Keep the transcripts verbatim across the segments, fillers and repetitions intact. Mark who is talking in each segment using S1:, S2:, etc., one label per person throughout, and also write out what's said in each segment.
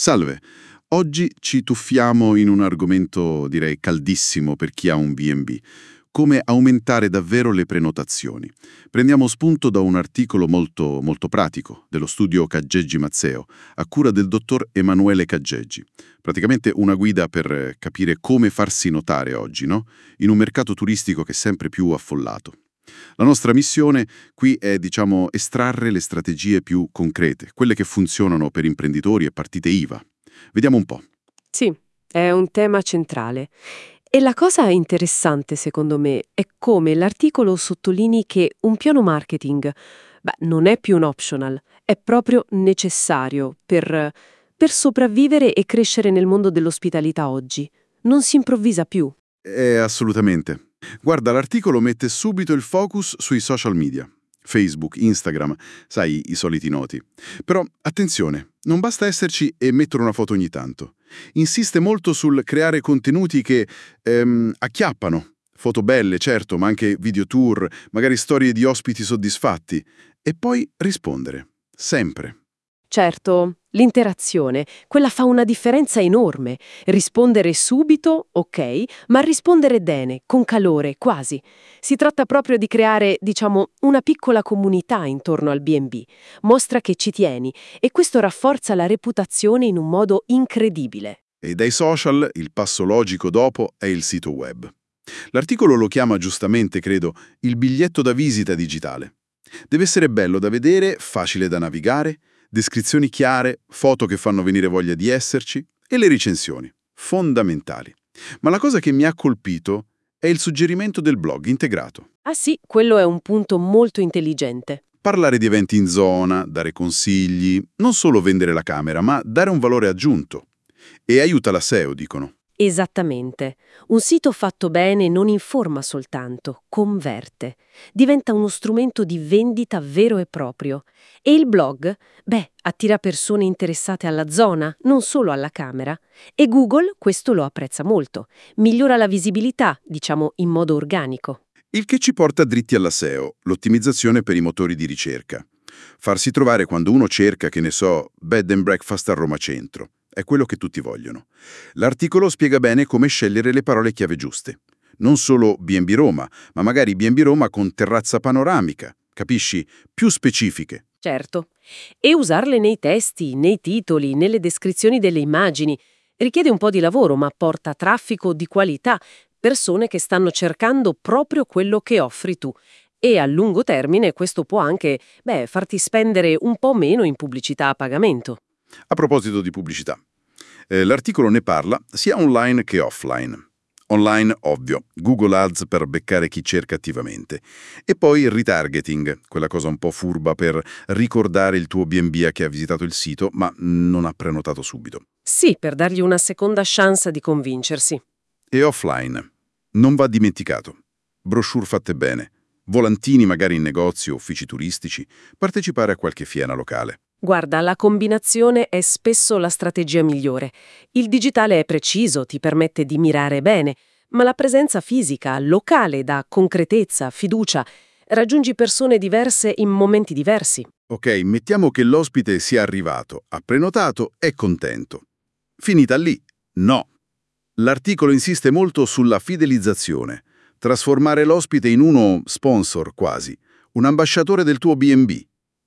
S1: Salve, oggi ci tuffiamo in un argomento direi caldissimo per chi ha un B and B, come aumentare davvero le prenotazioni. Prendiamo spunto da un articolo molto, molto pratico dello studio Caggeggi Mazzeo, a cura del dottor Emanuele Caggeggi. Praticamente una guida per capire come farsi notare oggi, no? In un mercato turistico che è sempre più affollato. La nostra missione qui è, diciamo, estrarre le strategie più concrete, quelle che funzionano per imprenditori e partite I V A. Vediamo un po'.
S2: Sì, è un tema centrale. E la cosa interessante, secondo me, è come l'articolo sottolinei che un piano marketing, beh, non è più un optional, è proprio necessario per, per sopravvivere e crescere nel mondo dell'ospitalità oggi. Non si improvvisa più.
S1: Eh, assolutamente. Guarda, l'articolo mette subito il focus sui social media. Facebook, Instagram, sai, i soliti noti. Però, attenzione, non basta esserci e mettere una foto ogni tanto. Insiste molto sul creare contenuti che ehm, acchiappano. Foto belle, certo, ma anche video tour, magari storie di ospiti soddisfatti. E poi rispondere. Sempre.
S2: Certo, l'interazione, quella fa una differenza enorme. Rispondere subito, ok, ma rispondere bene, con calore, quasi. Si tratta proprio di creare, diciamo, una piccola comunità intorno al B and B. Mostra che ci tieni e questo rafforza la reputazione in un modo incredibile.
S1: E dai social il passo logico dopo è il sito web. L'articolo lo chiama giustamente, credo, il biglietto da visita digitale. Deve essere bello da vedere, facile da navigare, descrizioni chiare, foto che fanno venire voglia di esserci e le recensioni, fondamentali. Ma la cosa che mi ha colpito è il suggerimento del blog integrato.
S2: Ah sì, quello è un punto molto intelligente.
S1: Parlare di eventi in zona, dare consigli, non solo vendere la camera, ma dare un valore aggiunto. E aiuta la S E O, dicono.
S2: Esattamente. Un sito fatto bene non informa soltanto, converte. Diventa uno strumento di vendita vero e proprio. E il blog? Beh, attira persone interessate alla zona, non solo alla camera. E Google questo lo apprezza molto. Migliora la visibilità, diciamo, in modo organico.
S1: Il che ci porta dritti alla S E O, l'ottimizzazione per i motori di ricerca. Farsi trovare quando uno cerca, che ne so, bed and breakfast a Roma Centro. È quello che tutti vogliono. L'articolo spiega bene come scegliere le parole chiave giuste. Non solo B and B Roma, ma magari B and B Roma con terrazza panoramica. Capisci? Più specifiche.
S2: Certo. E usarle nei testi, nei titoli, nelle descrizioni delle immagini. Richiede un po' di lavoro, ma porta traffico di qualità, persone che stanno cercando proprio quello che offri tu. E a lungo termine questo può anche, beh, farti spendere un po' meno in pubblicità a pagamento.
S1: A proposito di pubblicità, eh, l'articolo ne parla sia online che offline. Online, ovvio, Google Ads per beccare chi cerca attivamente. E poi il retargeting, quella cosa un po' furba per ricordare il tuo B and B a chi ha visitato il sito ma non ha prenotato subito.
S2: Sì, per dargli una seconda chance di convincersi.
S1: E offline, non va dimenticato. Brochure fatte bene, volantini magari in negozi o uffici turistici, partecipare a qualche fiera locale.
S2: Guarda, la combinazione è spesso la strategia migliore. Il digitale è preciso, ti permette di mirare bene, ma la presenza fisica, locale, dà concretezza, fiducia. Raggiungi persone diverse in momenti diversi.
S1: Ok, mettiamo che l'ospite sia arrivato, ha prenotato, è contento. Finita lì? No. L'articolo insiste molto sulla fidelizzazione, trasformare l'ospite in uno sponsor quasi, un ambasciatore del tuo B and B.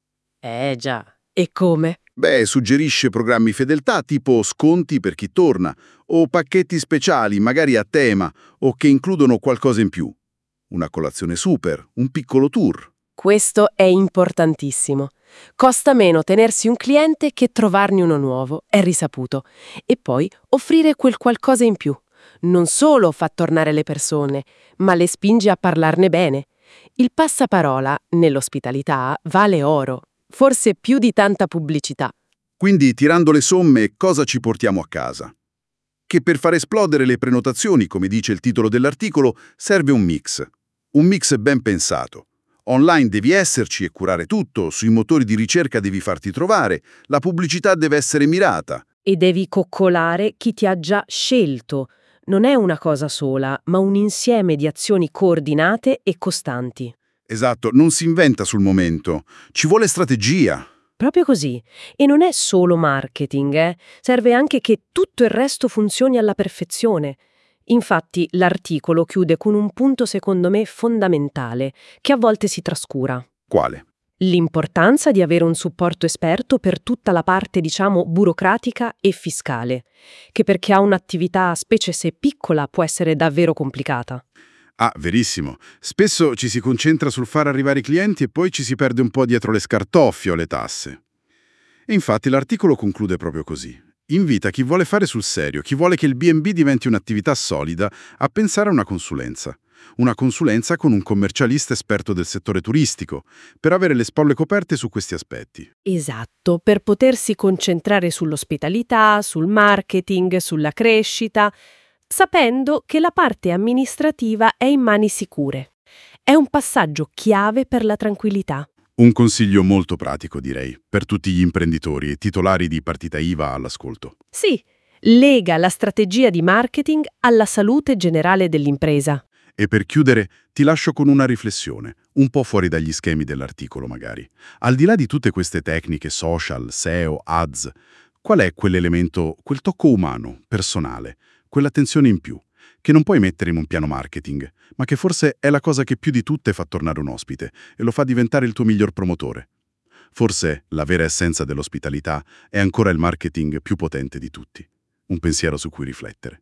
S2: Eh già. E come?
S1: Beh, suggerisce programmi fedeltà tipo sconti per chi torna, o pacchetti speciali, magari a tema, o che includono qualcosa in più. Una colazione super, un piccolo tour.
S2: Questo è importantissimo. Costa meno tenersi un cliente che trovarne uno nuovo, è risaputo. E poi offrire quel qualcosa in più. Non solo fa tornare le persone, ma le spinge a parlarne bene. Il passaparola, nell'ospitalità, vale oro. Forse più di tanta pubblicità.
S1: Quindi, tirando le somme, cosa ci portiamo a casa? Che per far esplodere le prenotazioni, come dice il titolo dell'articolo, serve un mix. Un mix ben pensato. Online devi esserci e curare tutto, sui motori di ricerca devi farti trovare, la pubblicità deve essere mirata.
S2: E devi coccolare chi ti ha già scelto. Non è una cosa sola, ma un insieme di azioni coordinate e costanti.
S1: Esatto, non si inventa sul momento. Ci vuole strategia.
S2: Proprio così. E non è solo marketing, eh. Serve anche che tutto il resto funzioni alla perfezione. Infatti, l'articolo chiude con un punto secondo me fondamentale, che a volte si trascura.
S1: Quale?
S2: L'importanza di avere un supporto esperto per tutta la parte, diciamo, burocratica e fiscale, che per chi ha un'attività, specie se piccola, può essere davvero complicata.
S1: Ah, verissimo. Spesso ci si concentra sul far arrivare i clienti e poi ci si perde un po' dietro le scartoffie o le tasse. E infatti l'articolo conclude proprio così. Invita chi vuole fare sul serio, chi vuole che il B and B diventi un'attività solida, a pensare a una consulenza. Una consulenza con un commercialista esperto del settore turistico, per avere le spalle coperte su questi aspetti.
S2: Esatto, per potersi concentrare sull'ospitalità, sul marketing, sulla crescita, sapendo che la parte amministrativa è in mani sicure. È un passaggio chiave per la tranquillità.
S1: Un consiglio molto pratico, direi, per tutti gli imprenditori e titolari di partita I V A all'ascolto.
S2: Sì, lega la strategia di marketing alla salute generale dell'impresa.
S1: E per chiudere, ti lascio con una riflessione, un po' fuori dagli schemi dell'articolo magari. Al di là di tutte queste tecniche social, S E O, ads, qual è quell'elemento, quel tocco umano, personale, quell'attenzione in più, che non puoi mettere in un piano marketing, ma che forse è la cosa che più di tutte fa tornare un ospite e lo fa diventare il tuo miglior promotore? Forse la vera essenza dell'ospitalità è ancora il marketing più potente di tutti. Un pensiero su cui riflettere.